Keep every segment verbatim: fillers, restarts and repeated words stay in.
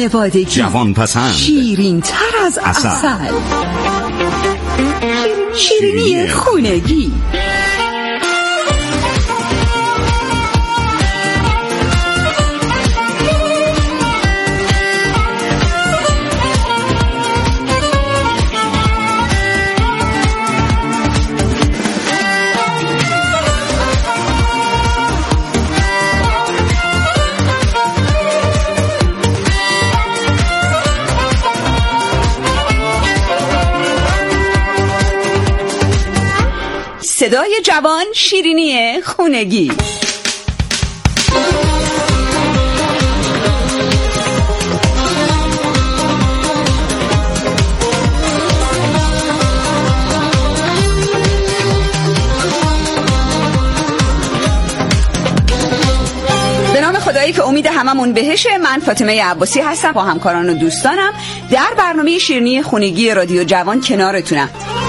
خانوادگی، جوان پسند، شیرین تر از عسل، عسل. شیرینی خونگی. صدای جوان، شیرینی خونگی. به نام خدایی که امید هممون بهشه، من فاطمه عباسی هستم با همکاران و دوستانم در برنامه شیرینی خونگی رادیو جوان کنارتونم.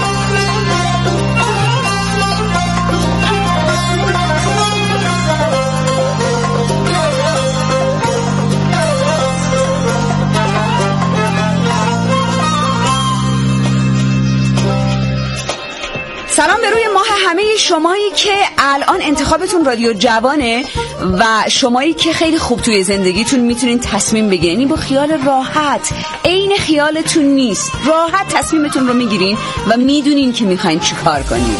سلام به روی ماه همه شمایی که الان انتخابتون رادیو جوانه و شمایی که خیلی خوب توی زندگیتون میتونین تصمیم بگیرین، این با خیال راحت، عین خیالتون نیست، راحت تصمیمتون رو میگیرین و میدونین که میخواین چی کار کنین.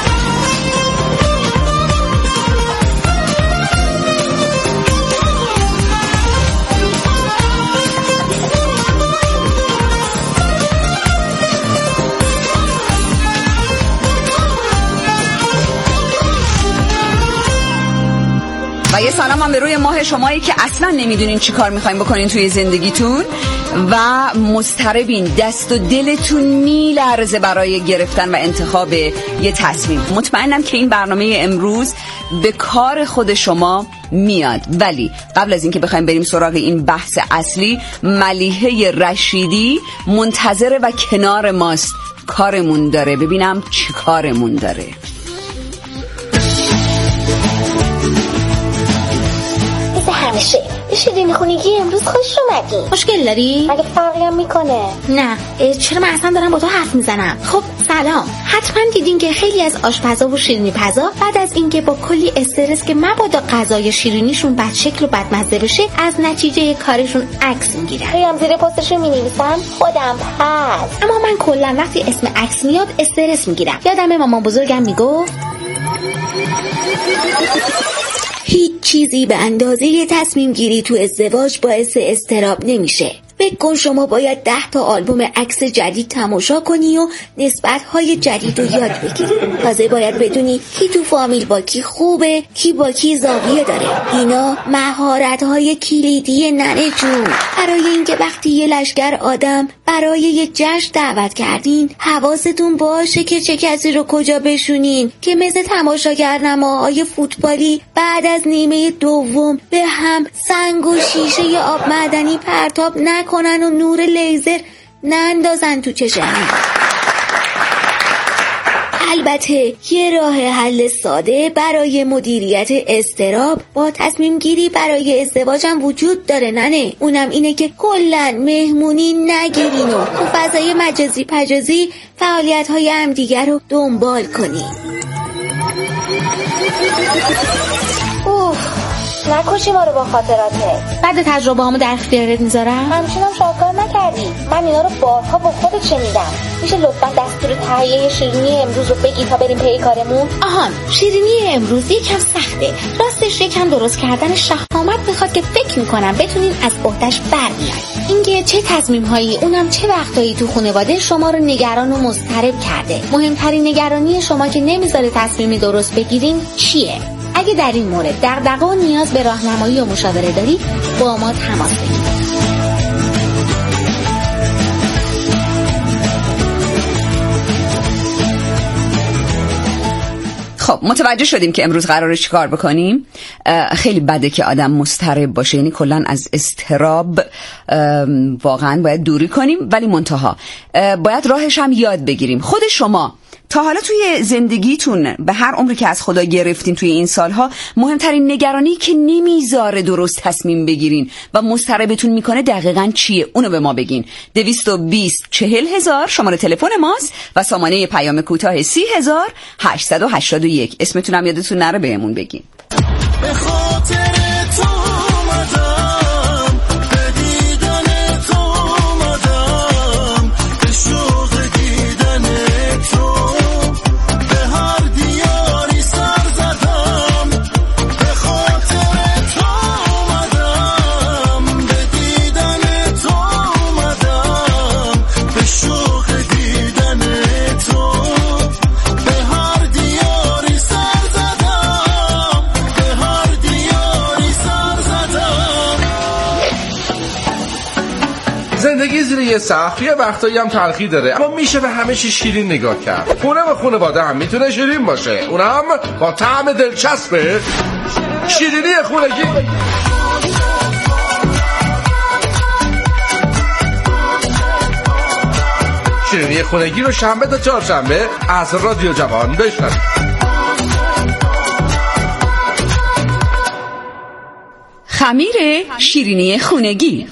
و یه سلام هم به روی ماه شمایی که اصلا نمیدونین چی کار میخواین بکنین توی زندگیتون و مضطربین، دست و دلتون میلرزه برای گرفتن و انتخاب یه تصمیم. مطمئنم که این برنامه امروز به کار خود شما میاد. ولی قبل از اینکه بخوایم بریم سراغ این بحث اصلی، ملیحه رشیدی منتظره و کنار ماست، کارمون داره. ببینم چی کارمون داره. همیشه شیرینی خونگی امروز خوش اومدی. مشکل داری؟ مگه فرقی هم میکنه؟ نه. چرا من اصلا دارم با تو حرف میزنم؟ خب سلام. حتما دیدین که خیلی از آشپزا و شیرینی پزا بعد از اینکه با کلی استرس که مبادا غذای شیرینیشون بد شکل و بد مزه بشه، از نتیجه کارشون عکس میگیرن. هم زیر پستشون مینویسن خودم پس. اما من کلا وقتی اسم عکس میاد استرس میگیرم. یادم مامان بزرگم میگفت هیچ چیزی به اندازه تصمیم گیری تو ازدواج باعث اضطراب نمیشه. فکر کن شما باید ده تا آلبوم عکس جدید تماشا کنی و نسبت‌های جدید رو یاد بگیری. تازه باید بدونی کی تو فامیل با کی خوبه، کی با کی زاویه داره. اینا مهارت‌های کلیدی ننه جون. برای اینکه وقتی یه لشکر آدم برای یه جشن دعوت کردین، حواستون باشه که چه کسی رو کجا بشونین که مثل تماشاگرنماهای فوتبالی بعد از نیمه دوم به هم سنگ و شیشه آب معدنی پرتاب نکنن کنن و نور لیزر نندازن تو چشم. البته یه راه حل ساده برای مدیریت اضطراب با تصمیم گیری برای ازدواجم وجود داره ننه. اونم اینه که کلن مهمونی نگیرین و تو فضای مجازی پجازی فعالیت های همدیگر رو دنبال کنین. اوه نکشی ما رو با خاطراته. بعد تجربه همو در اختیارت میذارم. همچنان شاکار نکردی. من اینا رو بارها با خودت شنیدم. میشه لطفا دستور تهیه شیرینی امروز رو بگی تا بریم پی کارمون؟ آهان، شیرینی امروز یکم سخته. راستش یکم درست کردن شهامت میخواد که فکر میکنم بتونین از عهده‌اش برمیاد. اینکه چه تصمیم‌هایی اونم چه وقتایی تو خانواده شما رو نگران و مضطرب کرده. مهمترین نگرانی شما که نمیذاره تصمیمی درست بگیرین چیه؟ اگه در این مورد دغدغه و نیاز به راهنمایی و مشاوره داری، با ما تماس بگیر. خب متوجه شدیم که امروز قراره چی کار بکنیم. خیلی بده که آدم مضطرب باشه، یعنی کلن از اضطراب واقعا باید دوری کنیم، ولی منتها باید راهش هم یاد بگیریم. خود شما تا حالا توی زندگیتون به هر عمری که از خدا گرفتین توی این سالها مهمترین نگرانی که نمیذاره درست تصمیم بگیرین و مضطربتون میکنه دقیقاً چیه؟ اونو به ما بگین. دویست و بیست چهل هزار شماره تلفن ماست و سامانه پیام کوتاه سی هزار هشتصد و هشتاد و یک. اسمتونم یادتون نره بهمون بگین. به خاطر تو اومدم، به دیدن تو اومدم، به شوق دیدن تو، به هر دیاری سر زدم. به خاطر تو اومدم، به دیدن تو اومدم، به شوق دیدن تو، به هر دیاری سر زدم، به هر دیاری سر زدم. زندگی زیر یه سقف یه وقتایی هم تلخی داره، اما میشه به همه چی شیرین نگاه کرد. خونه و خانواده هم میتونه شیرین باشه، اونم با طعم دلچسبه شیرینی خونگی. شیرینی خونگی رو شنبه تا چهارشنبه از رادیو جوان بشنوید. خمیر شیرینی خونگی.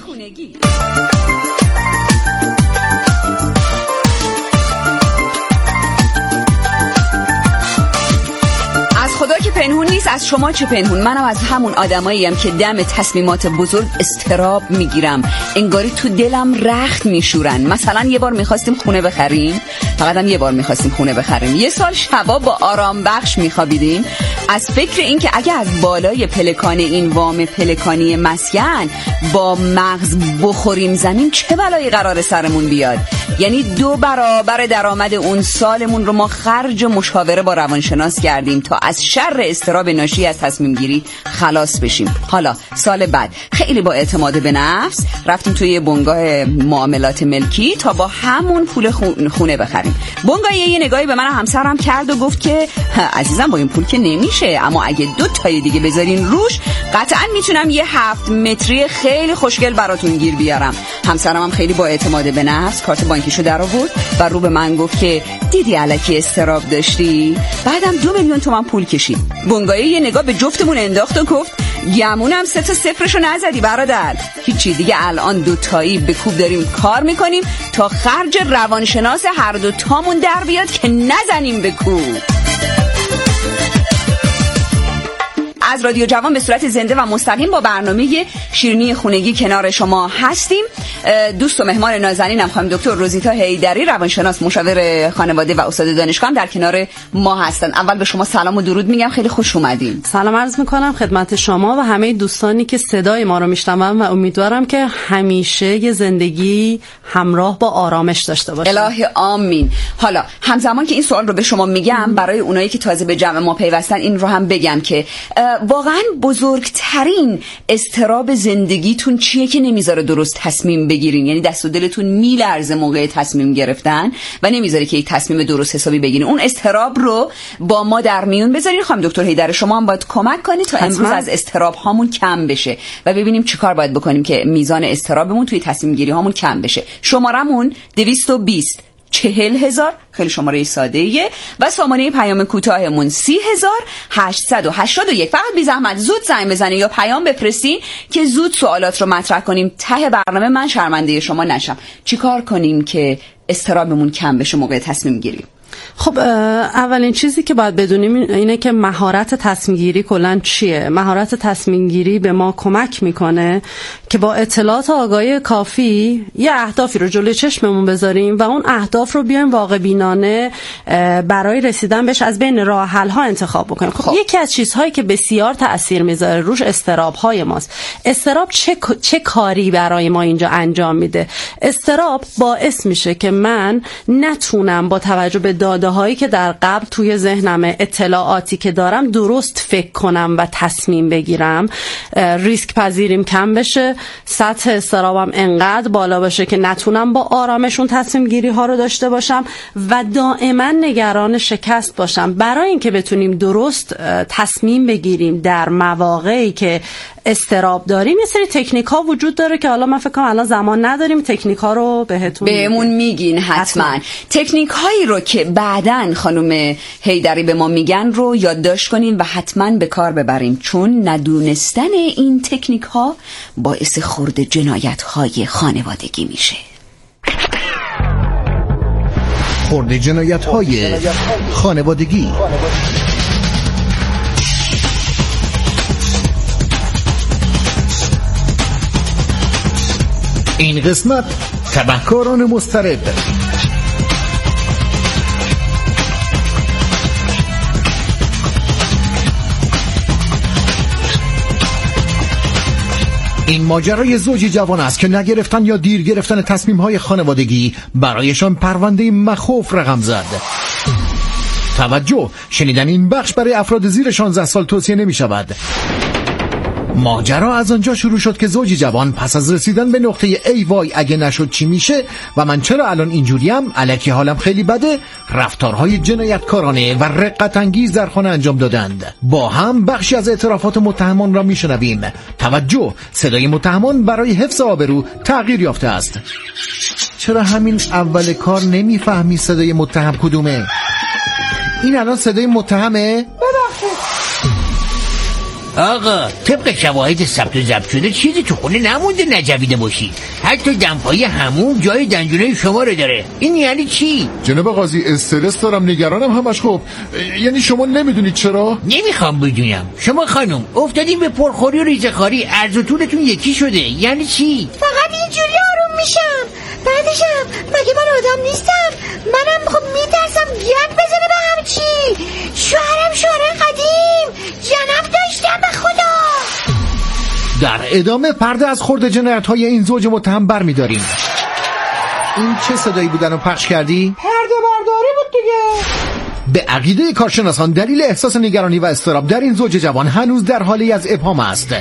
خدا که پنهون نیست، از شما چه پنهون؟ منم از همون آدماییم که دم تصمیمات بزرگ استراب میگیرم، انگاری تو دلم رخت میشورن. مثلا یه بار میخواستیم خونه بخریم، فقط هم یه بار میخواستیم خونه بخریم. یه سال شبا با آرام بخش میخوابیدیم از فکر این که اگه از بالای پلکان این وام پلکانی مسکن با مغز بخوریم زمین چه بلایی قرار سرمون بیاد. یعنی دو برابر درآمد اون سالمون رو ما خرج مشاوره با روانشناس کردیم تا از شر اضطراب ناشی از تصمیم گیری خلاص بشیم. حالا سال بعد خیلی با اعتماد به نفس رفتیم توی بنگاه معاملات ملکی تا با همون پول خونه بخریم. بنگاه یه نگاهی به من همسرم کرد و گفت که عزیزم با این پول که نمیشه، اما اگه دو تای دیگه بذارین روش قطعا میتونم یه هفت متری خیلی خوشگل براتون گیر بیارم. همسرم هم خیلی با اعتماد به نفس کارت بانکیشو در آورد و رو به من گفت که دیدی الکی استراب داشتی؟ بعدم دو میلیون تومان پول کشید. بنگاه یه نگاه به جفتمون انداخت و گفت گمونم سه تا صفرشو نزدی برادر. هیچی دیگه، الان دو تایی به کوب داریم کار میکنیم تا خرج روانشناس هر دو تامون در بیاد که نزنیم به کوب. از رادیو جوان به صورت زنده و مستقیم با برنامه شیرینی خونگی کنار شما هستیم. دوست و مهمان نازنینم خانم دکتر روزیتا حیدری، روانشناس، مشاور خانواده و استاد دانشگاه در کنار ما هستن. اول به شما سلام و درود میگم، خیلی خوش اومدین. سلام عرض میکنم خدمت شما و همه دوستانی که صدای ما رو میشنون و امیدوارم که همیشه یه زندگی همراه با آرامش داشته باشن. الهی آمین. حالا همزمان که این سوال رو به شما میگم، برای اونایی که تازه به جمع ما پیوستن این رو هم بگم که واقعا بزرگترین اضطراب زندگیتون چیه که نمیذاره درست تصمیم بگیرین؟ یعنی دست و دلتون میلرزه موقع تصمیم گرفتن و نمیذاره که یک تصمیم درست حسابی بگیرین. اون اضطراب رو با ما در میون بذارین. خانم دکتر حیدر شما هم باید کمک کنید تا امروز از اضطراب هامون کم بشه و ببینیم چیکار باید بکنیم که میزان اضطرابمون توی تصمیم گیری هامون کم بشه. شمارمون دویست و بیست چهل هزار، خیلی شماره ساده ایه، و سامانه پیام کوتاهمون سی هزار هشتصد و هشتاد و یک. فقط بی زحمت زود زنگ بزنید یا پیام بفرستین که زود سوالات رو مطرح کنیم. ته برنامه من شرمنده شما نشم. چیکار کنیم که اضطرابمون کم بشه موقع تصمیم گیری؟ خب اولین چیزی که باید بدونیم اینه که مهارت تصمیم گیری کلاً چیه. مهارت تصمیم گیری به ما کمک میکنه که با اطلاعات آگاهی کافی یه اهدافی رو جلوی چشممون بذاریم و اون اهداف رو بیایم واقع بینانه برای رسیدن بهش از بین راه حل ها انتخاب بکنیم. خب, خب یکی از چیزهایی که بسیار تأثیر میذاره روش اضطراب های ماست. اضطراب چه چه کاری برای ما اینجا انجام میده؟ اضطراب باعث میشه که من نتونم با توجه به داده هایی که در قبل توی ذهنمه، اطلاعاتی که دارم، درست فکر کنم و تصمیم بگیرم. ریسک پذیریم کم بشه، سطح اضطرابم انقدر بالا باشه که نتونم با آرامشون تصمیم گیری ها رو داشته باشم و دائما نگران شکست باشم. برای اینکه بتونیم درست تصمیم بگیریم در مواقعی که اضطراب داریم، یه سری تکنیک ها وجود داره که حالا من فکر کنم الان زمان نداریم تکنیک ها رو بهتون بهمون میگین. حتما, حتما. تکنیک هایی رو که بعدن خانم حیدری به ما میگن رو یادداشت کنین و حتما به کار ببرین، چون ندونستن این تکنیک ها باعث خورد جنایت های خانوادگی میشه. خورد جنایت های خانوادگی. این قسمت تبهکاران مضطرب. این ماجرای زوجی جوان است که نگرفتن یا دیر گرفتن تصمیم‌های خانوادگی برایشان پرونده مخوف رقم زد. توجه، شنیدن این بخش برای افراد زیر شانزده سال توصیه نمی شود. ماجرا از آنجا شروع شد که زوجی جوان پس از رسیدن به نقطه ای وای اگه نشد چی میشه و من چرا الان اینجوریم، الکی حالم خیلی بده، رفتارهای جنایتکارانه و رقت انگیز در خانه انجام دادند. با هم بخشی از اعترافات متهمان را میشنویم. توجه، صدای متهمان برای حفظ آبرو تغییر یافته است. چرا همین اول کار نمیفهمی صدای متهم کدومه؟ این الان صدای متهمه؟ آقا طبق شواهد ثبت و ضبط شده چیزی تو خونه نمونده نجویده باشید. حتی دمپایی همون جای دنجونه شما رو داره. این یعنی چی؟ جناب قاضی استرس دارم، نگرانم همش. خب یعنی شما نمیدونید چرا؟ نمیخوام بدونم. شما خانم افتادین به پرخوری و ریزه‌خواری، عرض و طولتون یکی شده. یعنی چی؟ فقط اینجوری آروم میشم. بعدشم مگه من آدم نیستم؟ منم خب میترسم گند بزنه به همچی. شوهرم شوهر قدیم جنب داشتم به خدا. در ادامه پرده از خورد جنایت‌های این زوج متهم برمی‌داریم. این چه صدایی بودن و پخش کردی؟ پرده برداری بود دیگه. به عقیده کارشناسان دلیل احساس نگرانی و اضطراب در این زوج جوان هنوز در حالی از ابهام است.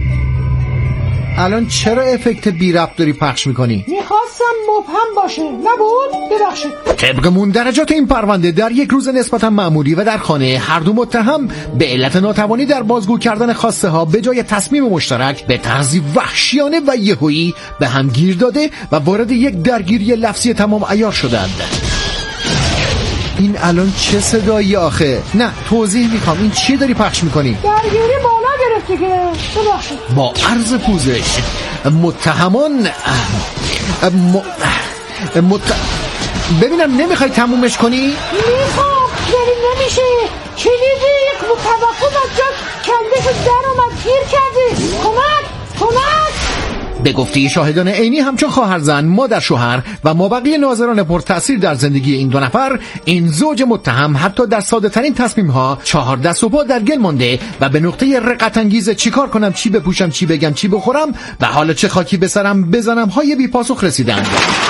الان چرا افکت بی ربط داری پخش میکنی؟ میخواستم مبهم باشه، نبود؟ ببخشید. طبق مندرجات این پرونده در یک روز نسبتا معمولی و در خانه، هر دو متهم به علت ناتوانی در بازگو کردن خواسته ها به جای تصمیم مشترک به طرزی وحشیانه و یهویی به هم گیر داده و وارد یک درگیری لفظی تمام عیار شدند. این الان چه صدایی آخه؟ نه توضیح میخوام، این چی داری پخش میکنی؟ درگیری بالا گرفتی که. ببخشید. با عرض پوزش متهمان م... مت... ببینم نمیخوای تمومش کنی؟ میخوام، یعنی نمیشه. کلیدی یک توقف از جا کنده شد، در اومد گیر کردی. کمک کمک. به گفته شاهدان عینی همچون خواهرزن، مادر شوهر و مابقی ناظران پرتأثیر در زندگی این دو نفر، این زوج متهم حتی در ساده ترین تصمیم ها چهار دست و پا در گل مانده و به نقطه رقت انگیز چیکار کنم، چی بپوشم، چی بگم، چی بخورم و حالا چه خاکی به سرم بزنم های بی پاسخ رسیدند.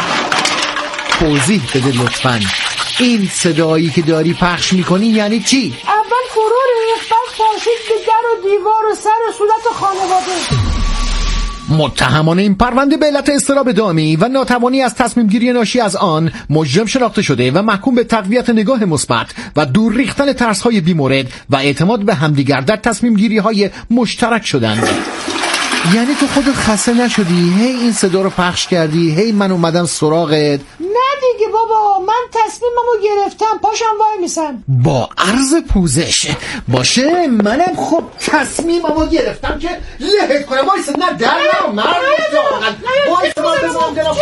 توضیح بده لطفاً، این صدایی که داری پخش میکنی یعنی چی؟ اول فرو ریخت، بعد پاشید به در و دیوار و سر و صورت خانواده. متهمان این پرونده به علت اضطراب دائمی و ناتوانی از تصمیم گیری ناشی از آن مجرم شناخته شده و محکوم به تقویت نگاه مثبت و دور ریختن ترس‌های بی‌مورد و اعتماد به همدیگر در تصمیم گیری‌های مشترک شدند. یعنی تو خودت خسته نشدی؟ هی این صدا رو پخش کردی، هی من اومدم سراغت. نه دیگه بابا، من تصمیممو گرفتم، پاشم وای میسم. با عرض پوزش باشه، منم خب تصمیممو گرفتم که لهت کنم. وایسا، نه در نرو مرد جاقل، وایسا من بزنم دلم.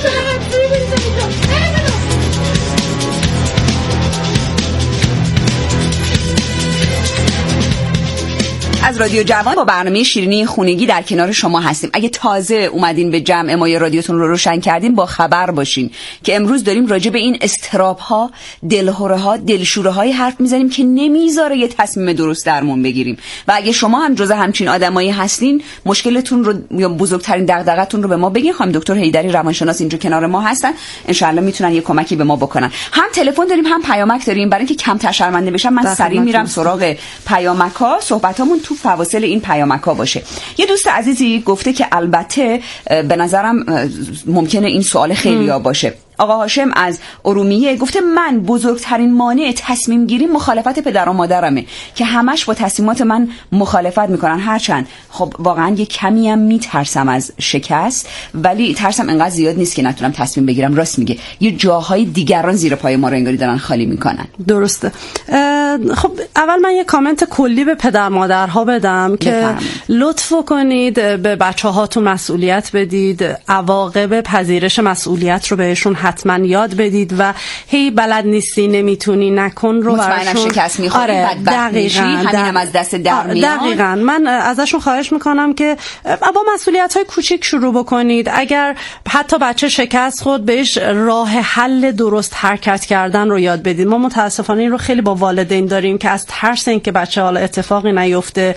از رادیو جوان با برنامه شیرینی خونگی در کنار شما هستیم. اگه تازه اومدین به جمع ما یا رادیوتون رو روشن کردین، با خبر باشین که امروز داریم راجع به این استراب ها، دلهره ها، دلشوره های حرف میزنیم که نمیذاره یه تصمیم درست درمون بگیریم. و اگه شما هم جزء همچین آدمایی هستین، مشکلتون رو یا بزرگترین دغدغه‌تون رو به ما بگین. خانم دکتر حیدری روانشناس اینجا کنار ما هستن، ان شاءالله میتونن یه کمکی به ما بکنن. هم تلفن داریم هم پیامک داریم. برای اینکه کم شرمنده بشم، من سریع میرم سراغ پیامک‌ها، صحبتامون تو فواصل این پیامک‌ها باشه. یه دوست عزیزی گفته که البته به نظرم ممکنه این سوال خیلی‌ها باشه، آقا هاشم از ارومیه گفته من بزرگترین مانع تصمیم گیری مخالفت پدر و مادرمه که همش با تصمیمات من مخالفت میکنن، هرچند خب واقعا یه کمی هم میترسم از شکست، ولی ترسم انقدر زیاد نیست که نتونم تصمیم بگیرم. راست میگه، یه جاهای دیگران زیر پای ما رو انگاری دارن خالی میکنن. درسته. خب اول من یه کامنت کلی به پدر مادرها بدم که بفرمید. لطف کنید به بچه هاتون مسئولیت بدید، عواقب پذیرش مسئولیت رو بهشون حتما یاد بدید و هی بلد نیستی نمیتونی نکن رو براشون شکست میخوری. آره دقیقاً همینم از دست در میاد. دقیقاً من ازشون خواهش میکنم که با مسئولیت های کوچیک شروع بکنید. اگر حتی بچه شکست خود بهش راه حل درست حرکت کردن رو یاد بدید. ما متاسفانه این رو خیلی با والدین داریم که از ترس اینکه بچه حالا اتفاقی نیفته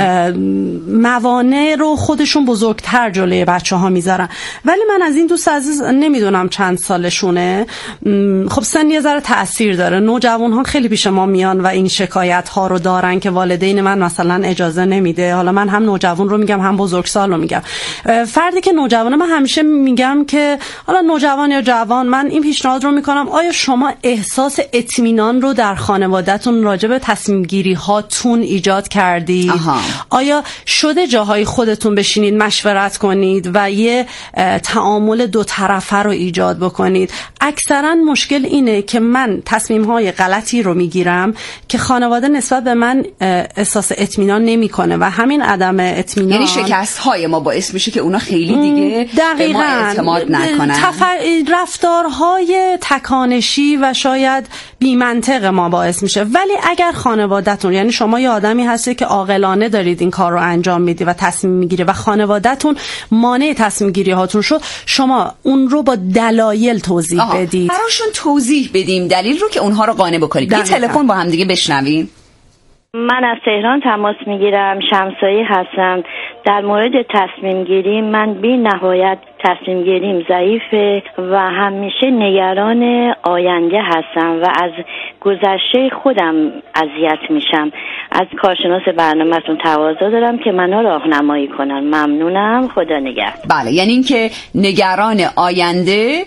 موانع رو خودشون بزرگتر جلوی بچه ها میذارن. ولی من از این دوست عزیز نمیدونم چند سالشونه، خب سن یه ذره تأثیر داره. نوجوان ها خیلی پیش ما میان و این شکایت ها رو دارن که والدین من مثلا اجازه نمیده. حالا من هم نوجوان رو میگم هم بزرگسال رو میگم. فردی که نوجوانه من همیشه میگم که حالا نوجوان یا جوان، من این پیشنهاد رو میکنم آیا شما احساس اطمینان رو در خانوادهتون راجع به تصمیم گیری هاتون ایجاد کردید؟ آها. آیا شده جاهای خودتون بشینید مشورت کنید و یه تعامل دو طرفه رو ایجاد بکنید؟ اکثرا مشکل اینه که من تصمیم های غلطی رو میگیرم که خانواده نسبت به من احساس اطمینان نمیکنه و همین عدم اطمینان یعنی شکست های ما باعث میشه که اونا خیلی دیگه به ما اعتماد نکنن. تف... رفتارهای تکانشی و شاید بی منطق ما باعث میشه. ولی اگر خانوادهتون، یعنی شما یه آدمی هستی که عاقلانه دارید این کار رو انجام میدی و تصمیم میگیری و خانوادهتون مانع تصمیم گیری هاتون شد، شما اون رو با دلایل توضیح آها. بدید. براشون توضیح بدیم دلیل رو که اونها رو قانع بکنید. یه تلفن با هم دیگه بشنویم. من از تهران تماس میگیرم، شمسایی هستم. در مورد تصمیم گیری من بی نهایت تصمیم گیریم ضعیفه و همیشه نگران آینده هستم و از گذشته خودم اذیت میشم. از کارشناس برنامه‌تون تقاضا دارم که منو راهنمایی کنن. ممنونم، خدا نگهدار. بله، یعنی این که نگران آینده،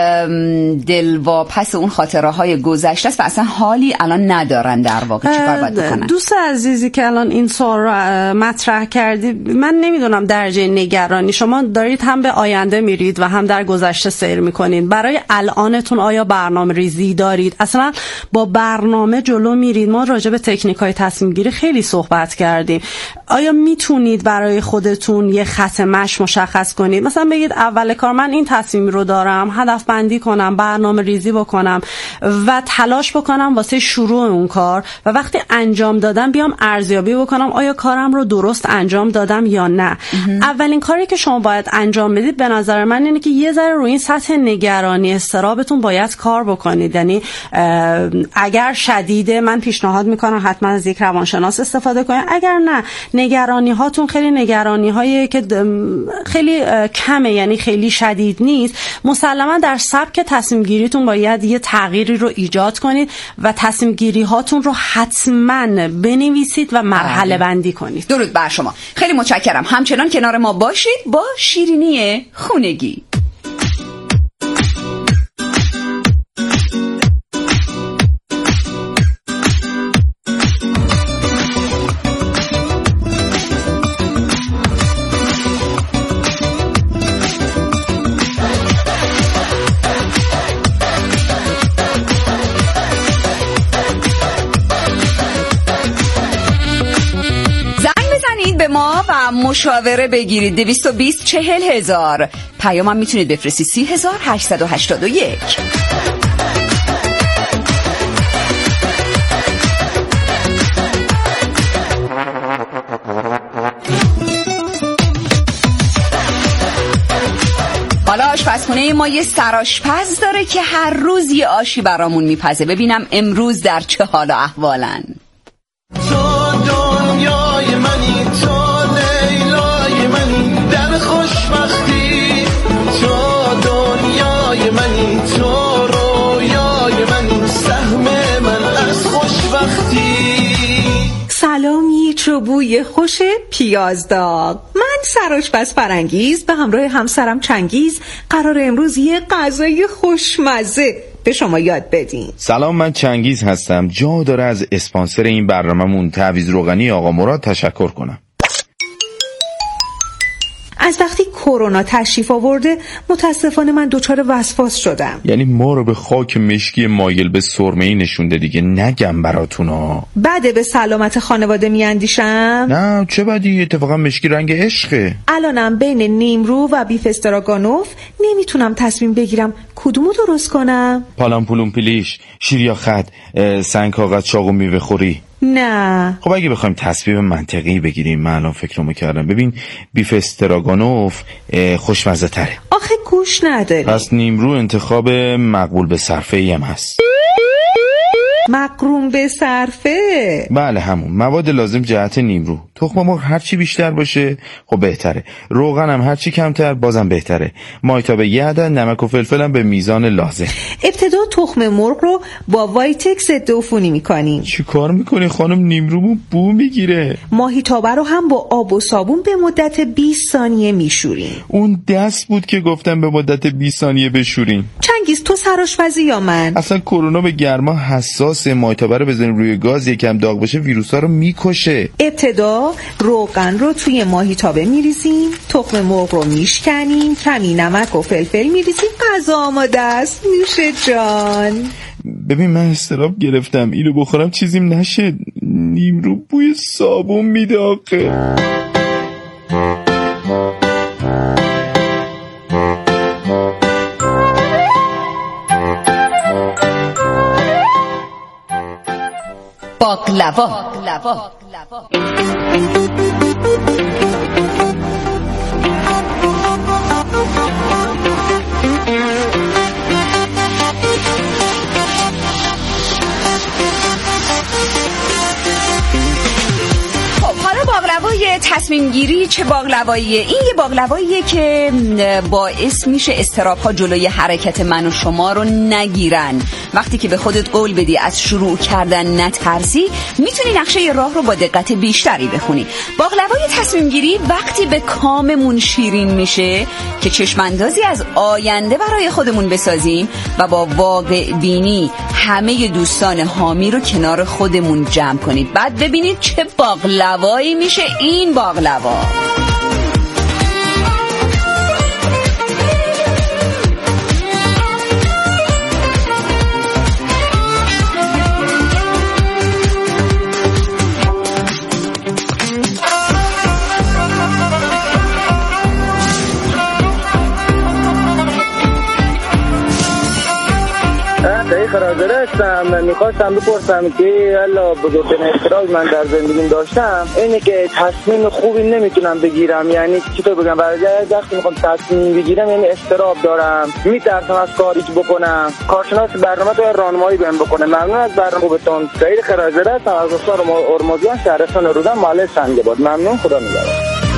دلواپس اون خاطره های گذشته است و اصلا حالی الان ندارن. در واقع چیکار باید بکنن؟ دوست عزیزی که الان این سوال رو مطرح کردی، من نمیدونم درجه نگرانی شما دارید هم به آینده میرید و هم در گذشته سیر میکنید. برای الانتون آیا برنامه ریزی دارید؟ اصلا با برنامه جلو میرید؟ ما راجع به تکنیک های تصمیم گیری خیلی صحبت کردیم. آیا میتونید برای خودتون یه خط مشی مشخص کنید؟ مثلا بگید اول کار من این تصمیم رو دارم، هدف بندی کنم، برنامه ریزی بکنم و تلاش بکنم واسه شروع اون کار و وقتی انجام دادم بیام ارزیابی بکنم آیا کارم رو درست انجام دادم یا نه. اولین کاری که شما باید انجام بدید به نظر من اینه که یه ذره روی این سطح نگرانی استرابتون باید کار بکنید. یعنی اگر شدیده من پیشنهاد میکنم حتما از یک روانشناس استفاده کنید. اگر نه، نگرانی هاتون خیلی نگرانی هایی که خیلی کمه، یعنی خیلی شدید نیست، مسلما در سبک تصمیم گیریتون باید یه تغییری رو ایجاد کنید و تصمیم گیری هاتون رو حتما بنویسید و مرحله بندی کنید. درود بر شما، خیلی متشکرم. همچنان کنار ما باشید با شیرینی خونگی. به ما و مشاوره بگیرید. دویست و بیست چهل هزار. پیام هم میتونید بفرستید سی هزار هشتصد و هشتاد و یک. حالا آشپزخونه ما یه سرآشپز داره که هر روز یه آشی برامون میپزه. ببینم امروز در چه حال و احوالن. تو دنیای منی، تو لیلای منی، در خوشبختی. تو دنیای منی، تو رویای منی، سهم من از خوشبختی. سلامی چوبوی خوش پیازداغ. من سرآشپز فرنگیز به همراه همسرم چنگیز قرار امروز یه غذای خوشمزه به شما یاد بدیم. سلام، من چنگیز هستم. جا داره از اسپانسر این برنامه‌مون تعویض روغنی آقا مراد تشکر کنم. از وقتی کرونا تشریف آورده متاسفانه من دچار وسواس شدم. یعنی ما رو به خاک مشکی مایل به سرمه‌ای نشونده دیگه. نگم براتونا بده به سلامت خانواده میاندیشم؟ نه چه بدی، اتفاقا مشکی رنگ عشقه. الانم بین نیمرو و بیف استراگانوف نمیتونم تصمیم بگیرم کدومو درست کنم. پالان پولون پیلیش، شیر یا خط، سنگ کاغذ چاقو میوه خوری. نه خب اگه بخوایم تصمیم منطقی بگیریم، من الان فکرمو کردم، ببین بیف استراگانوف خوشمزه تره. آخه گوش نداری. پس نیمرو انتخاب مقبول به صرفه ای هم هست. مقرون به صرفه؟ بله همون. مواد لازم جهت نیمرو: تخم مرغ هر چی بیشتر باشه خب بهتره، روغن هم هر چی کمتر بازم بهتره، مایتابه یه عدد، نمک و فلفل هم به میزان لازم. ابتدا تخم مرغ رو با وایتکس ضد عفونی میکنیم. چی کار میکنی خانم؟ نیمرومون بو میگیره. ماهیتابه رو هم با آب و صابون به مدت بیست ثانیه میشوریم. اون دست بود که گفتم به مدت بیست ثانیه بشوریم. چنگیز تو سرآشپزی یا من؟ اصلا کرونا به گرما حساسه. مایتابه رو بزنیم روی گاز یکم داغ بشه ویروسا رو میکشه. ابتدا روغن رو توی ماهیتابه میریزیم، تخم مرغ رو میشکنیم، کمی نمک و فلفل میریزیم، غذا آماده است. نوش جان. ببین من استراب گرفتم، اینو بخورم چیزیم نشه. نیمرو بوی صابون میده آخه. باقلوا. باقلوای تصمیم گیری چه باقلواییه؟ این یه باقلواییه که باعث میشه اضطراب‌ها جلوی حرکت من و شما رو نگیرن. وقتی که به خودت قول بدی از شروع کردن نترسی، میتونی نقشه راه رو با دقت بیشتری بخونی. باقلوای تصمیم گیری وقتی به کاممون شیرین میشه که چشماندازی از آینده برای خودمون بسازیم و با واقع بینی همه دوستان حامی رو کنار خودمون جمع کنید. بعد ببینید چه باقلوایی میشه این باقلوا. خرازره هستم. میخواستم بپرسم که الا بزرگترین اختراج من در زندگیم داشتم اینه که تصمیم خوبی نمیتونم بگیرم. یعنی چطور بگم، برای وقتی میخوام تصمیم بگیرم یعنی استراب دارم، میترسم از کاری که بکنم. کارشناس برنامه تو راهنمایی بهم بکنه. ممنون از برنامه خوبتون. سعید خرازره هستم از استان ارموزیان، شهرستان رودان، محله سنگ‌آباد. ممنون، خدا نگهدار.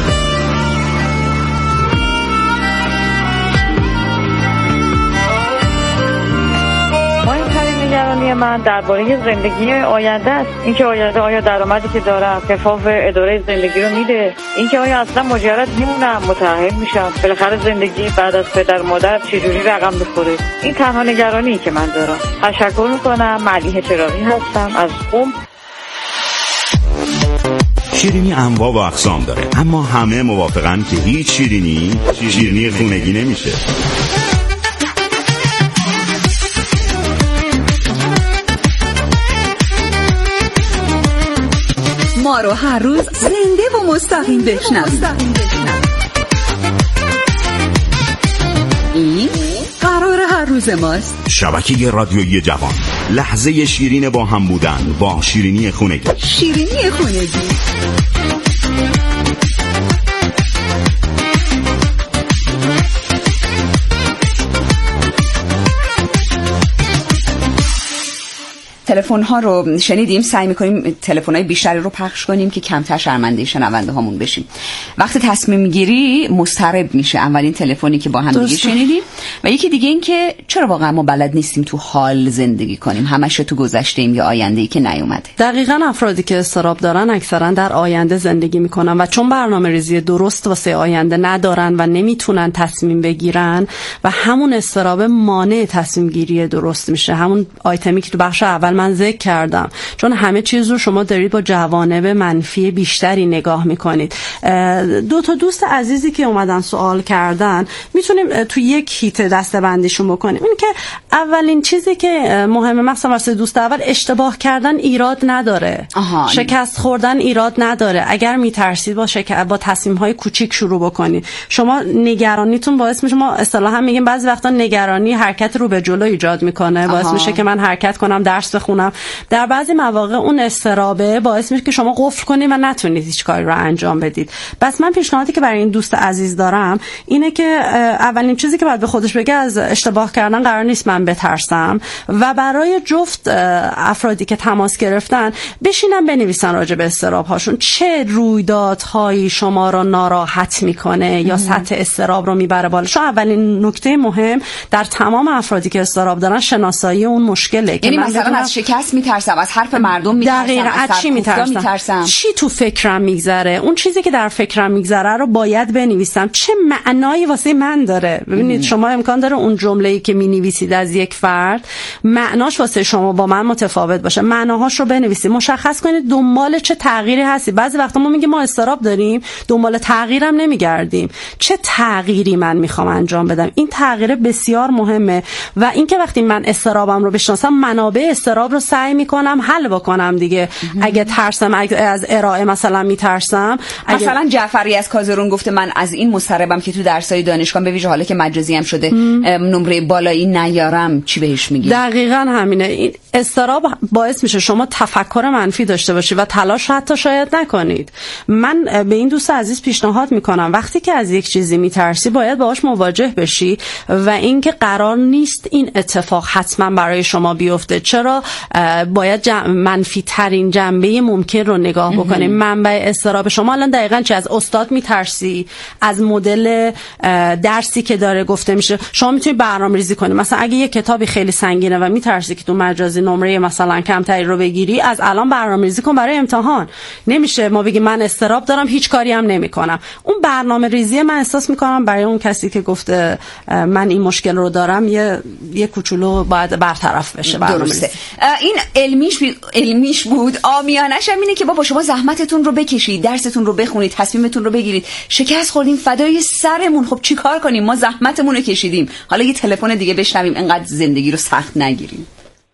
نگرانی من درباره زندگی آینده است. اینکه آینده آیا درآمدی که دارم کفاف اداره زندگی رو میده؟ اینکه آیا اصلا مجرد میمونم، متأهل میشم؟ بالاخره زندگی بعد از پدر مادر چجوری رقم بخوره؟ این تنها نگرانی که من دارم. تشکر میکنم. ملیحه چراغی هستم از قم. شیرینی انواع و اقسام داره، اما همه موافقن که هیچ شیرینی شیرینی خونگی نمیشه. ما رو هر روز زنده و مستقیم بشنوید. این قرار هر روز ماست. شبکه رادیویی جوان، لحظه شیرین با هم بودن با شیرینی خونگی. شیرینی خونگی. تلفن تلفن ها رو شنیدیم، سعی میکنیم تلفن های بیشتری رو پخش کنیم که کمتر شرمنده شنونده هامون بشیم. وقت تصمیم گیری مضطرب میشه، اولین تلفنی که با هم دیگه شنیدیم. و یکی دیگه این که چرا واقعا ما بلد نیستیم تو حال زندگی کنیم، همش تو گذشته ایم یا آینده ای که نیومده. دقیقاً افرادی که اضطراب دارن اکثرا در آینده زندگی میکنن و چون برنامه‌ریزی درست واسه آینده ندارن و نمیتونن تصمیم بگیرن و همون اضطراب مانع تصمیم گیری درست میشه. همون آیتمی که تو بخش اول من ذکر کردم، چون همه چیز رو شما دارید با جوانب منفی بیشتری نگاه میکنید. دو تا دوست عزیزی که اومدن سوال کردن میتونیم تو یک هیت دسته‌بندیشون بکنیم. این که اولین چیزی که مهمه مثلا واسه دوست اول، اشتباه کردن ایراد نداره. آها. شکست خوردن ایراد نداره. اگر میترسید با شک... با تصمیم‌های کوچیک شروع بکنید. شما نگرانیتون باعث میشه، ما اصطلاحا میگیم بعضی وقتا نگرانی حرکت رو به جلو ایجاد میکنه، باعث آها. میشه که من حرکت کنم، درس بخونم. در بعضی مواقع اون اضطرابه باعث میشه که شما قفل کنید و نتونید هیچ کاری رو انجام بدید. بس من پیشنهادی که برای این دوست عزیز دارم اینه که اولین چیزی که باید به خودش بگه، از اشتباه کردن قرار نیست من بترسم. و برای جفت افرادی که تماس گرفتن بشینن بنویسن راجع به اضطراب هاشون، چه رویدادهایی شما رو ناراحت میکنه یا سطح اضطراب رو میبره بالا. چون اولین نکته مهم در تمام افرادی که اضطراب دارن شناسایی اون مشکله. یعنی مثلا از شکست میترسم، از حرف مردم میترسم، دقیقاً از چی میترسم؟ میترسم چی تو فکرم میگذره، اون چیزی که در فکرم میگذره رو باید بنویسم، چه معنایی واسه من داره. ببینید شما امکان داره اون جمله‌ای که مینویسید از یک فرد معناش واسه شما با من متفاوت باشه. معناهاش رو بنویسید، مشخص کنید دنبال چه تغییری هستی. بعضی وقتا ما میگیم ما اضطراب داریم، دنبال تغییرم نمیگردیم. چه تغییری من میخوام انجام بدم؟ این تغییر بسیار مهمه. و اینکه وقتی من اضطرابم رو بشناسم، منابع اضطراب رو سعی میکنم حل بکنم دیگه. اگه ترسم، اگه از ارائه مثلا میترسم، اگه... مثلا جعفری از کازرون گفته من از این مضطربم که تو درسای دانشگاه، به ویژه حالا که مجازی هم شده، نمره بالایی نیارم، چی بهش میگی؟ دقیقاً همینه. این اضطراب باعث میشه شما تفکر منفی داشته باشی و تلاش حتی شاید نکنید. من به این دوست عزیز پیشنهاد میکنم وقتی که از یک چیزی میترسی باید باهاش مواجه بشی و اینکه قرار نیست این اتفاق حتما برای شما بیفته. چرا باید جم... منفی ترین جنبه ممکن رو نگاه بکنیم. منبع اضطراب شما الان دقیقاً چه؟ از استاد میترسی، از مدل درسی که داره گفته میشه. شما میتونی برنامه‌ریزی کنی. مثلا اگه یه کتابی خیلی سنگینه و میترسی که تو مجازی نمره مثلا کمتری رو بگیری، از الان برنامه‌ریزی کن برای امتحان. نمیشه ما بگیم من اضطراب دارم هیچ کاری هم نمیکنم. اون برنامه‌ریزی من احساس میکنم برای اون کسی که گفته من این مشکل رو دارم یه یه کوچولو باید برطرف بشه. درسته. این علمیش علمیش بود. عامیانش هم اینه که بابا شما زحمتتون رو بکشید، درستون رو بخونید، تصمیمتون رو بگیرید. شکست خوردیم فدای سرمون، خب چیکار کنیم؟ ما زحمتمون رو کشیدیم. حالا یه تلفن دیگه بشنویم، اینقدر زندگی رو سخت نگیریم.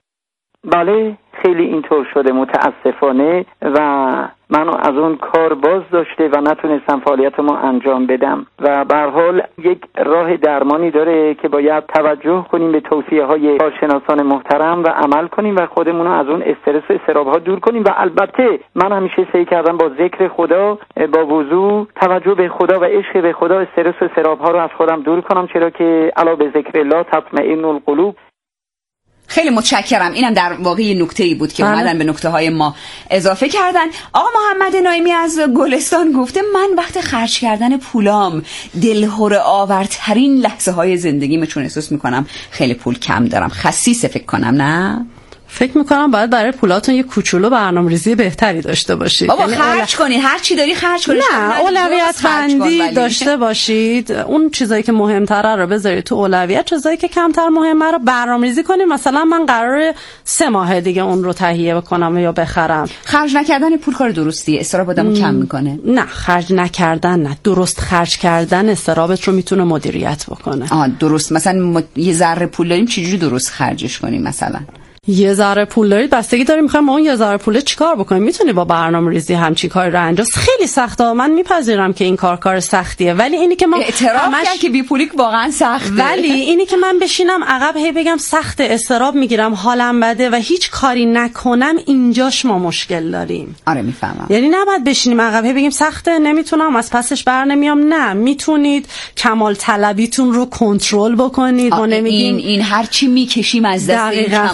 بله خیلی اینطور شده متاسفانه و منو از اون کار باز داشته و نتونستم فعالیتمو انجام بدم و به هر حال یک راه درمانی داره که باید توجه کنیم به توصیه های کارشناسان محترم و عمل کنیم و خودمونو از اون استرس و استراب ها دور کنیم. و البته من همیشه سعی کردم با ذکر خدا، با وضو، توجه به خدا و عشق به خدا استرس و استراب ها رو از خودم دور کنم، چرا که الا به ذکر الله تطمئن القلوب. خیلی متشکرم. اینم در واقع یه نکته‌ای بود که اومدن به نکته‌های ما اضافه کردن. آقا محمد نایمی از گلستان گفته من وقت خرج کردن پولام دلهره آورترین لحظه های زندگیمه، چون احساس میکنم خیلی پول کم دارم. خسیسه فکر کنم، نه؟ فکر میکنم باید برای پولاتون یه کوچولو برنامه‌ریزی بهتری داشته باشید. بابا یعنی خرج اول... کنید، هر چی داری خرج کنید. نه، اولویت بندی داشته باشید. اون چیزایی که مهم‌تره رو بذارید تو اولویت، چیزایی که کمتر مهمه رو برنامه‌ریزی کنید. مثلا من قراره سه ماه دیگه اون رو تهیه بکنم یا بخرم. خرج نکردن پول کار درستیه، استراب آدمو کم میکنه. نه، خرج نکردن نه، درست خرج کردن استرابت رو میتونه مدیریت بکنه. آ درست. مثلا ما یه ذره پول داریم، چجوری درست خرجش کنیم؟ مثلا یه ذره پول دارید، بستگی داره میخوایم ما اون یه ذره پول چیکار بکنیم. میتونی با برنامه‌ریزی همچین کاری رو انجام. خیلی سخته، من میپذیرم که این کار کار سختیه، ولی اینی که ما اعتراف همش... کرد که بی پولیک واقعا سخته. ولی اینی که من بشینم عقب هی بگم سخته، استراب میگیرم، حالم بده و هیچ کاری نکنم، اینجاش ما مشکل داریم. آره میفهمم. یعنی نباید بشینیم عقب هی بگیم سخته، نمیتونم، از پسش بر نمیام. نه، میتونید کمال طلبیتون رو کنترل بکنید. ما نمیگیم این این هر چی میکشیم از دست این کمال طلبی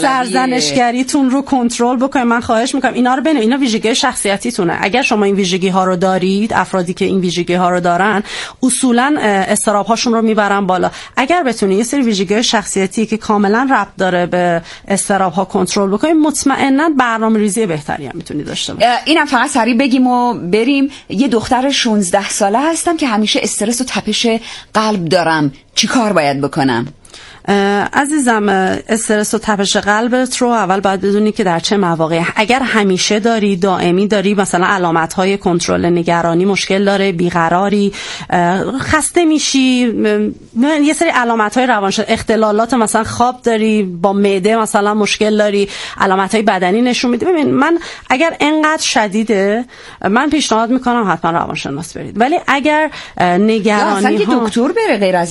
سرزنشگریتون رو کنترل بکنید. من خواهش میکنم اینا رو ببینید، اینا ویژگی شخصیتیتونه. اگر شما این ویژگی ها رو دارید، افرادی که این ویژگی ها رو دارن اصولا استراب هاشون رو میبرن بالا. اگر بتونید یه سری ویژگی شخصیتی که کاملا ربط داره به استراب ها کنترل بکنید، مطمئنا برنامه‌ریزی بهتری هم میتونید داشته باشید. اینم فقط سریع بگیم و بریم. یه دختر شانزده ساله هستم که همیشه استرس و تپش قلب دارم، چی کار باید بکنم؟ عزیزم، استرس و تپش قلبت رو اول باید بدونی که در چه مواقع. اگر همیشه داری، دائمی داری، مثلا علامت‌های کنترل نگرانی مشکل داره، بیقراری، خسته میشی، یه سری علامت‌های روانشناختی، اختلالات مثلا خواب داری، با معده مثلا مشکل داری، علامت‌های بدنی نشون میده. ببین من اگر انقدر شدیده، من پیشنهاد میکنم حتما روانشناس برید. ولی اگر نگرانی ها اصلا که دکتر بره غیر از